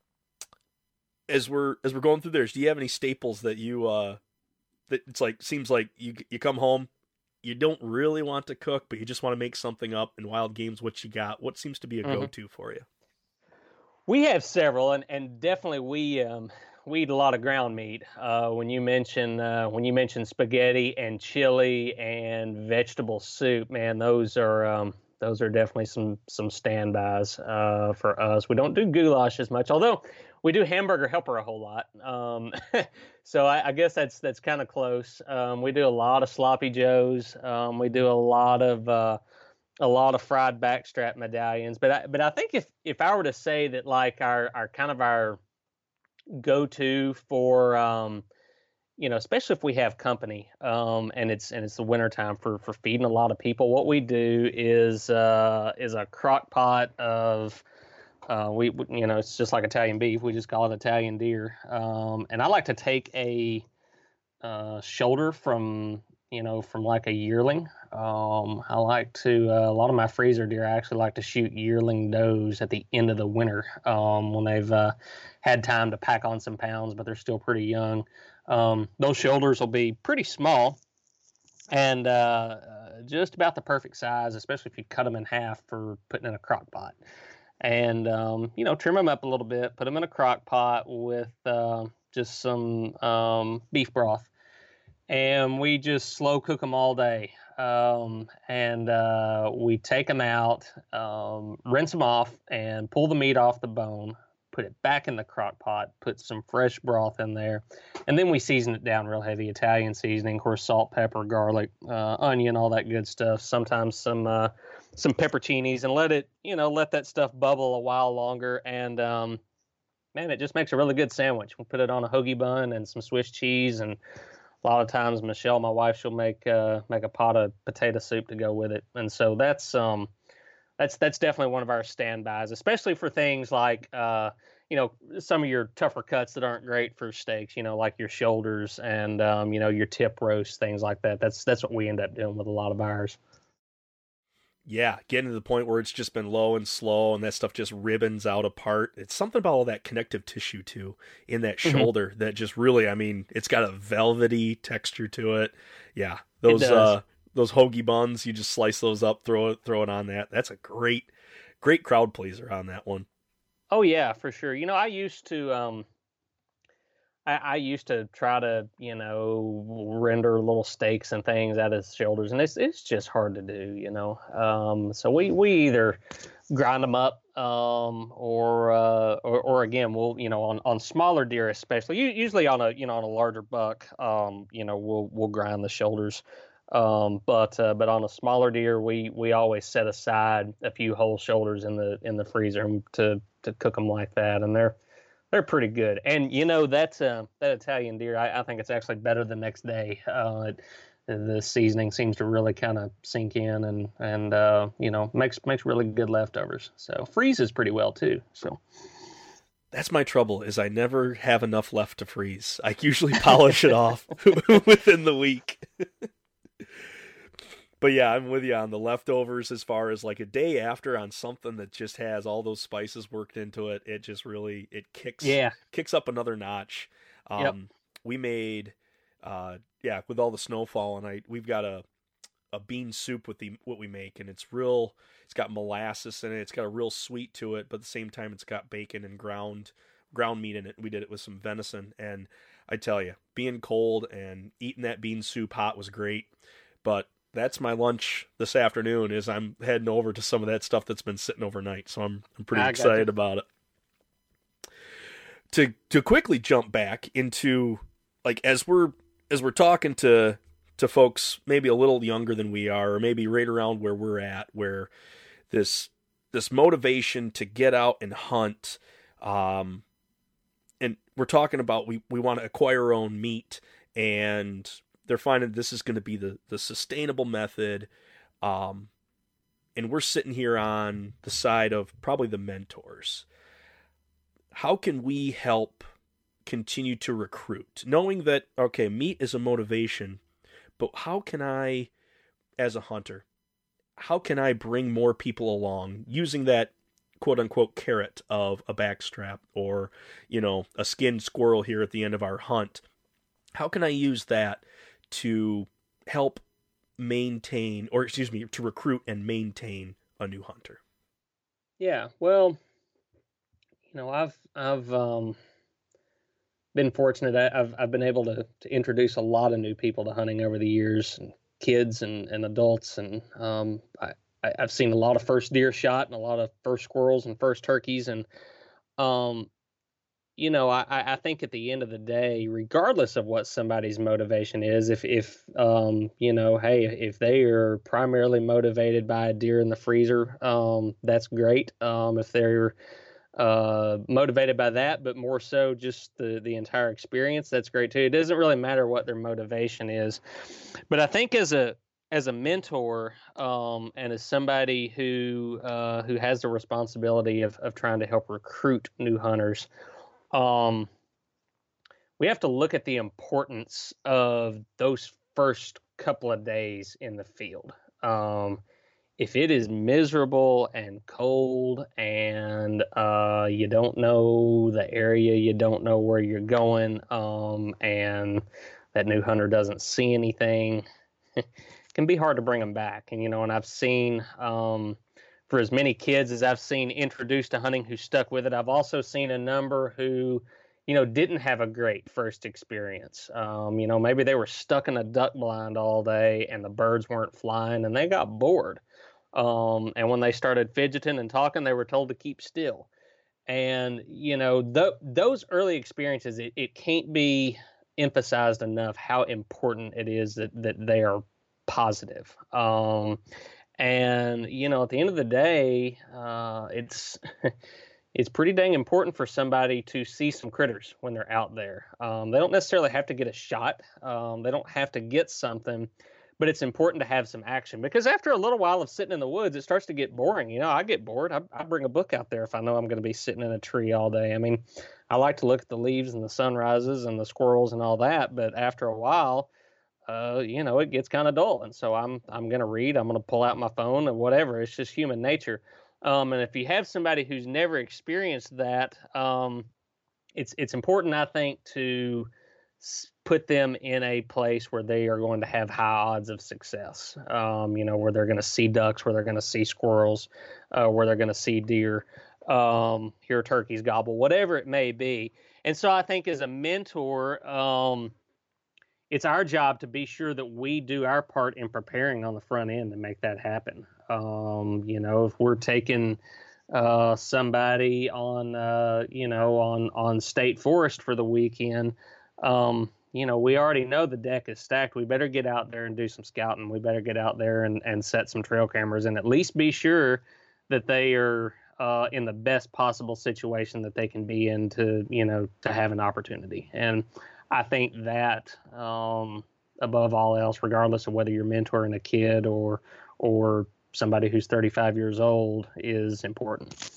as we're as we're going through theirs, do you have any staples that you uh that it's like seems like you you come home, you don't really want to cook, but you just want to make something up in wild games? What you got? What seems to be a mm-hmm. go-to for you? We have several, and, and definitely we um we eat a lot of ground meat. Uh, when you mention uh, when you mention spaghetti and chili and vegetable soup, man, those are um. Those are definitely some some standbys uh, for us. We don't do goulash as much, although we do hamburger helper a whole lot. Um, so I, I guess that's that's kind of close. Um, we do a lot of sloppy joes. Um, we do a lot of uh, a lot of fried backstrap medallions. But I, but I think if if I were to say that like our our kind of our go-to for um, you know, especially if we have company, um, and it's and it's the wintertime for for feeding a lot of people. What we do is uh, is a crock pot of uh, we you know it's just like Italian beef. We just call it Italian deer. Um, and I like to take a uh, shoulder from you know from like a yearling. Um, I like to uh, a lot of my freezer deer. I actually like to shoot yearling does at the end of the winter um, when they've uh, had time to pack on some pounds, but they're still pretty young. Um, those shoulders will be pretty small and uh, uh, just about the perfect size, especially if you cut them in half for putting in a crock pot. And, um, you know, trim them up a little bit, put them in a crock pot with uh, just some um, beef broth. And we just slow cook them all day. Um, and uh, we take them out, um, rinse them off, and pull the meat off the bone, put it back in the crock pot, put some fresh broth in there, and then we season it down real heavy, Italian seasoning, of course, salt, pepper, garlic, uh, onion, all that good stuff. Sometimes some uh, some pepperoncinis, and let it, you know, let that stuff bubble a while longer. And um, man, it just makes a really good sandwich. We'll put it on a hoagie bun and some Swiss cheese, and a lot of times Michelle, my wife, she'll make uh, make a pot of potato soup to go with it. And so that's um that's that's definitely one of our standbys, especially for things like uh you know, some of your tougher cuts that aren't great for steaks, you know, like your shoulders and um you know, your tip roast, things like that. That's that's what we end up doing with a lot of ours. Yeah, getting to the point where it's just been low and slow and that stuff just ribbons out apart. It's something about all that connective tissue, too, in that Mm-hmm. shoulder that just really, I mean, it's got a velvety texture to it. Yeah, those uh, those hoagie buns, you just slice those up, throw it, throw it on that. That's a great, great crowd pleaser on that one. Oh, yeah, for sure. You know, I used to... Um... I, I used to try to, you know, render little steaks and things out of shoulders, and it's it's just hard to do, you know. Um, so we, we either grind them up, um, or, uh, or or again, we'll, you know, on, on smaller deer especially, usually on a you know on a larger buck, um, you know, we'll we'll grind the shoulders, um, but uh, but on a smaller deer, we we always set aside a few whole shoulders in the in the freezer to to cook them like that, and they're. They're pretty good. And, you know, that's, uh, that Italian deer, I, I think it's actually better the next day. Uh, it, the seasoning seems to really kind of sink in and, and uh, you know, makes makes really good leftovers. So freezes pretty well, too. So that's my trouble is I never have enough left to freeze. I usually polish it off within the week. But yeah, I'm with you on the leftovers as far as like a day after on something that just has all those spices worked into it. It just really, it kicks, yeah. kicks up another notch. Um, yep. We made, uh, yeah, with all the snowfall and I, we've got a, a bean soup with the, what we make, and it's real, it's got molasses in it. It's got a real sweet to it, but at the same time, it's got bacon and ground, ground meat in it. We did it with some venison. And I tell you, being cold and eating that bean soup hot was great, but that's my lunch this afternoon is I'm heading over to some of that stuff that's been sitting overnight. So I'm I'm pretty I excited about it. To to quickly jump back into like as we're as we're talking to to folks maybe a little younger than we are, or maybe right around where we're at, where this this motivation to get out and hunt, um and we're talking about we, we want to acquire our own meat, and they're finding this is going to be the, the sustainable method. Um, and we're sitting here on the side of probably the mentors. How can we help continue to recruit? Knowing that, okay, meat is a motivation, but how can I, as a hunter, how can I bring more people along using that quote unquote carrot of a backstrap or, you know, a skinned squirrel here at the end of our hunt? How can I use that to help maintain, or excuse me, to recruit and maintain a new hunter? Yeah, well, you know, I've I've um, been fortunate. I've I've been able to, to introduce a lot of new people to hunting over the years, and kids and, and adults, and um, I, I I've seen a lot of first deer shot and a lot of first squirrels and first turkeys, and um. You know, I, I think at the end of the day, regardless of what somebody's motivation is, if, if um, you know, hey, if they are primarily motivated by a deer in the freezer, um, that's great. Um, if they're uh, motivated by that, but more so just the, the entire experience, that's great too. It doesn't really matter what their motivation is. But I think as a as a mentor um, and as somebody who uh, who has the responsibility of, of trying to help recruit new hunters, Um, we have to look at the importance of those first couple of days in the field. Um, if it is miserable and cold and uh, you don't know the area, you don't know where you're going, um, and that new hunter doesn't see anything, it can be hard to bring them back. And, you know, and I've seen, um, for as many kids as I've seen introduced to hunting who stuck with it, I've also seen a number who, you know, didn't have a great first experience. Um, you know, maybe they were stuck in a duck blind all day and the birds weren't flying and they got bored. Um, and when they started fidgeting and talking, they were told to keep still. And, you know, th- those early experiences, it, it can't be emphasized enough how important it is that, that they are positive. Um, and, you know, at the end of the day, uh, it's... it's pretty dang important for somebody to see some critters when they're out there. Um, they don't necessarily have to get a shot. Um, they don't have to get something, but it's important to have some action, because after a little while of sitting in the woods, it starts to get boring. You know, I get bored. I, I bring a book out there if I know I'm going to be sitting in a tree all day. I mean, I like to look at the leaves and the sunrises and the squirrels and all that, but after a while, uh, you know, it gets kind of dull. And so I'm, I'm going to read, I'm going to pull out my phone or whatever. It's just human nature. Um, and if you have somebody who's never experienced that, um, it's it's important, I think, to put them in a place where they are going to have high odds of success. Um, you know, where they're going to see ducks, where they're going to see squirrels, uh, where they're going to see deer, um, hear turkeys gobble, whatever it may be. And so I think as a mentor, um, it's our job to be sure that we do our part in preparing on the front end to make that happen. Um, you know, if we're taking uh, somebody on, uh, you know, on, on state forest for the weekend, um, you know, we already know the deck is stacked. We better get out there and do some scouting. We better get out there and, and set some trail cameras and at least be sure that they are uh, in the best possible situation that they can be in to, you know, to have an opportunity. And I think that um, above all else, regardless of whether you're mentoring a kid or or somebody who's thirty-five years old, is important.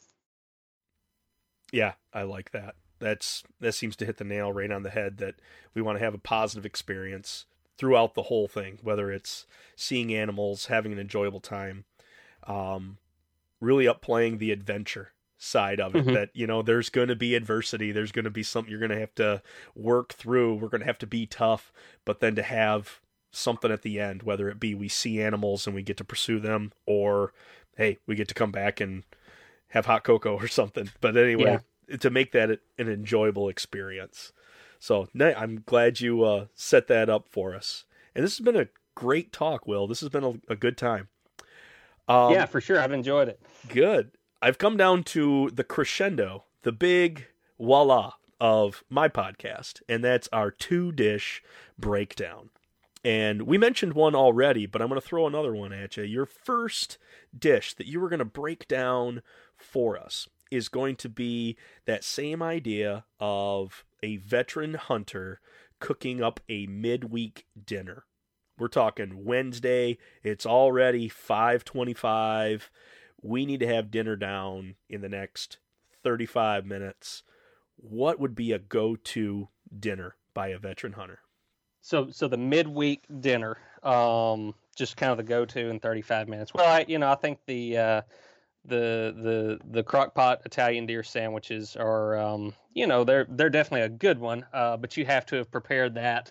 Yeah, I like that. That's that seems to hit the nail right on the head, that we want to have a positive experience throughout the whole thing, whether it's seeing animals, having an enjoyable time, um, really upplaying the adventure side of it. Mm-hmm. That, you know, there's going to be adversity, there's going to be something you're going to have to work through, we're going to have to be tough, but then to have something at the end, whether it be we see animals and we get to pursue them, or hey, we get to come back and have hot cocoa or something. But anyway, yeah, to make that an enjoyable experience. So I'm glad you uh, set that up for us. And this has been a great talk, Will. This has been a, a good time. Um, yeah, for sure. I've enjoyed it. Good. I've come down to the crescendo, the big voila of my podcast, and that's our two-dish breakdown. And we mentioned one already, but I'm going to throw another one at you. Your first dish that you were going to break down for us is going to be that same idea of a veteran hunter cooking up a midweek dinner. We're talking Wednesday. It's already five twenty-five. We need to have dinner down in the next thirty-five minutes. What would be a go-to dinner by a veteran hunter? So, so the midweek dinner, um, just kind of the go-to in thirty-five minutes. Well, I, you know, I think the uh, the the the crock-pot Italian deer sandwiches are, um, you know, they're they're definitely a good one. Uh, but you have to have prepared that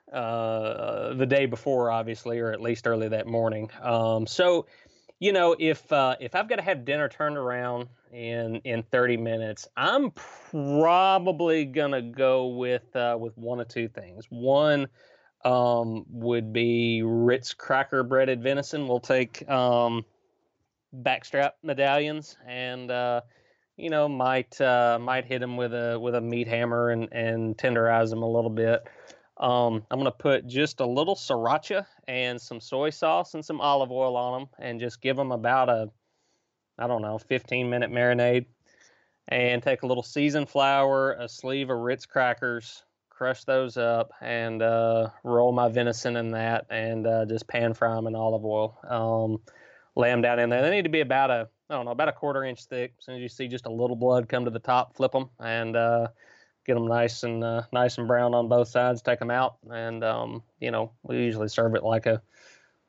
uh, the day before, obviously, or at least early that morning. Um, so. You know, if uh, if I've got to have dinner turned around in in thirty minutes, I'm probably gonna go with uh, with one of two things. One um, would be Ritz cracker breaded venison. We'll take um, backstrap medallions, and uh, you know, might uh, might hit them with a with a meat hammer and and tenderize them a little bit. Um, I'm going to put just a little sriracha and some soy sauce and some olive oil on them and just give them about a, I don't know, fifteen minute marinade, and take a little seasoned flour, a sleeve of Ritz crackers, crush those up, and uh, roll my venison in that, and uh, just pan fry them in olive oil. Um, lay them down in there. They need to be about a, I don't know, about a quarter inch thick. As soon as you see just a little blood come to the top, flip them, and uh, get them nice and uh, nice and brown on both sides. Take them out, and um, you know, we usually serve it like a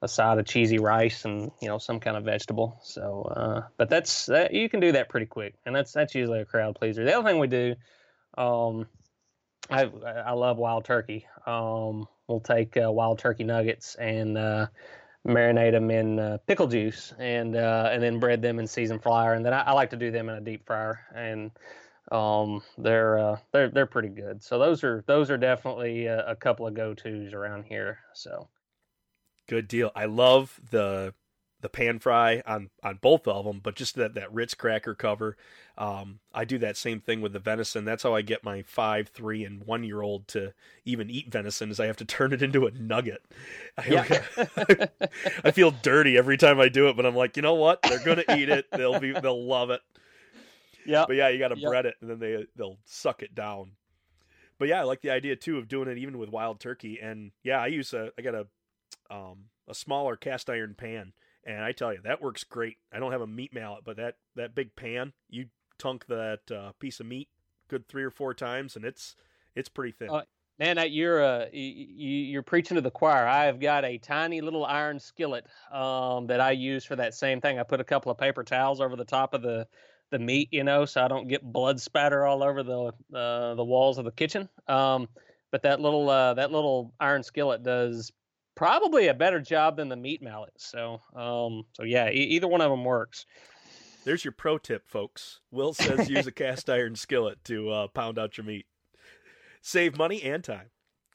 a side of cheesy rice and, you know, some kind of vegetable. So, uh, but that's, that, you can do that pretty quick. And that's, that's usually a crowd pleaser. The other thing we do, um, I, I love wild turkey. Um, we'll take uh, wild turkey nuggets and, uh, marinate them in uh, pickle juice and, uh, and then bread them in seasoned flour. And then I, I like to do them in a deep fryer, and, um, they're, uh, they're, they're pretty good. So those are, those are definitely a, a couple of go-tos around here. So. Good deal. I love the the pan fry on, on both of them, but just that, that Ritz cracker cover. Um, I do that same thing with the venison. That's how I get my five, three, and one year old to even eat venison, is I have to turn it into a nugget. I, Yeah. I feel dirty every time I do it, but I'm like, you know what? They're gonna eat it. They'll be they'll love it. Yeah. But yeah, you got to Yep. bread it, and then they they'll suck it down. But yeah, I like the idea too of doing it even with wild turkey. And yeah, I use a I got a um, a smaller cast iron pan, and I tell you, that works great. I don't have a meat mallet, but that, that big pan, you tunk that uh, piece of meat good three or four times, and it's it's pretty thin. Uh, man, that you're uh, you, you're preaching to the choir. I've got a tiny little iron skillet um, that I use for that same thing. I put a couple of paper towels over the top of the, the meat, you know, so I don't get blood spatter all over the uh, the walls of the kitchen. Um, but that little uh, that little iron skillet does probably a better job than the meat mallet. So, um, so yeah, e- either one of them works. There's your pro tip, folks. Will says use a cast iron skillet to uh, pound out your meat. Save money and time.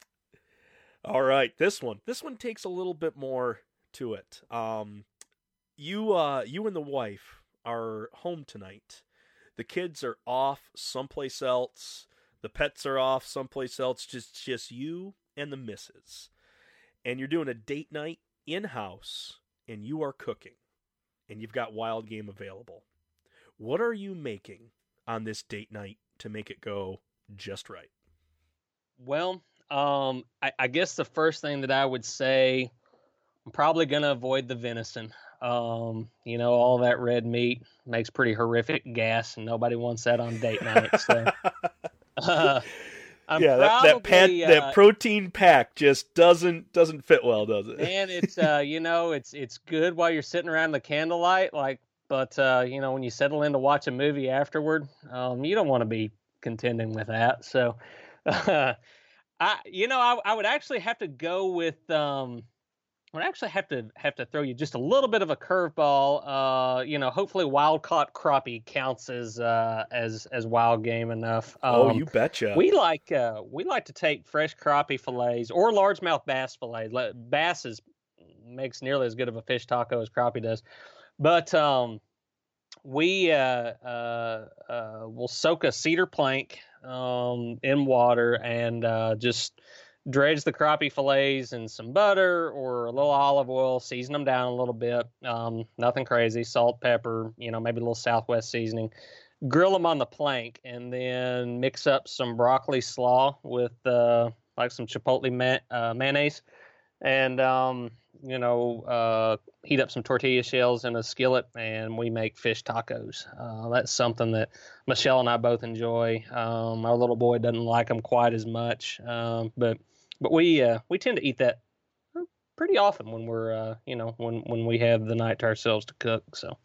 All right, this one. This one takes a little bit more to it. Um, you, uh, you and the wife are home tonight. The kids are off someplace else. The pets are off someplace else. Just, just you and the missus. And you're doing a date night in-house, and you are cooking, and you've got wild game available. What are you making on this date night to make it go just right? Well, um, I, I guess the first thing that I would say, I'm probably going to avoid the venison. Um, you know, all that red meat makes pretty horrific gas, and nobody wants that on date night. So, uh, I'm yeah, that probably, that, pat, uh, that protein pack just doesn't doesn't fit well, does it? And it's uh, you know, it's it's good while you're sitting around the candlelight, like, but uh, you know, when you settle in to watch a movie afterward, um, you don't want to be contending with that. So, uh, I, you know, I, I would actually have to go with, um, I would actually have to have to throw you just a little bit of a curveball. Uh, you know, hopefully wild caught crappie counts as uh, as as wild game enough. Um, oh, you betcha. We like uh, we like to take fresh crappie fillets or largemouth bass fillets. Bass is makes nearly as good of a fish taco as crappie does, but um, we uh, uh, uh, will soak a cedar plank um, in water and uh, just dredge the crappie fillets in some butter or a little olive oil, season them down a little bit. Um, nothing crazy, salt, pepper, you know, maybe a little Southwest seasoning. Grill them on the plank, and then mix up some broccoli slaw with uh, like some chipotle ma- uh, mayonnaise, and um, you know, uh, heat up some tortilla shells in a skillet, and we make fish tacos. Uh, that's something that Michelle and I both enjoy. Um, our little boy doesn't like them quite as much, um, but but we uh, we tend to eat that pretty often when we're uh, you know when when we have the night to ourselves to cook. So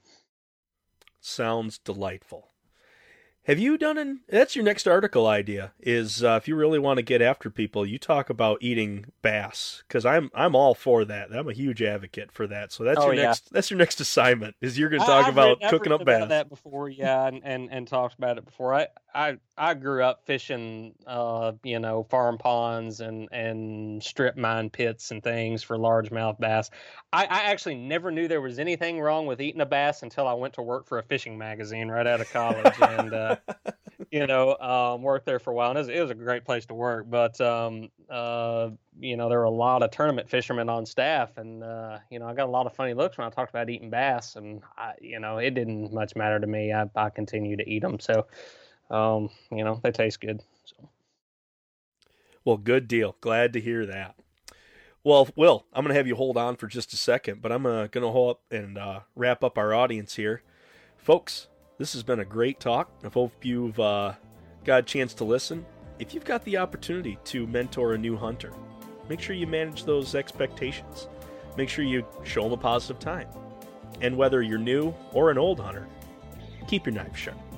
sounds delightful. Have you done an, that's your next article idea, is uh, if you really want to get after people, you talk about eating bass, because I'm I'm all for that. I'm a huge advocate for that. So that's oh, your yeah. next that's your next assignment, is you're going to talk I've about read, cooking I've up read bass. about that before, yeah, and, and, and talked about it before. I, I I grew up fishing, uh, you know, farm ponds and, and strip mine pits and things for largemouth bass. I, I actually never knew there was anything wrong with eating a bass until I went to work for a fishing magazine right out of college, and uh, you know, um, worked there for a while, and it was, it was a great place to work. But um, uh, you know, there were a lot of tournament fishermen on staff, and uh, you know, I got a lot of funny looks when I talked about eating bass, and I, you know, it didn't much matter to me. I, I continue to eat them, so um, you know, they taste good. So. Well, good deal. Glad to hear that. Well, Will, I'm going to have you hold on for just a second, but I'm uh, going to hold up and uh, wrap up our audience here. Folks, this has been a great talk. I hope you've uh, got a chance to listen. If you've got the opportunity to mentor a new hunter, make sure you manage those expectations. make sure you show them a positive time. And whether you're new or an old hunter, keep your knife sharp.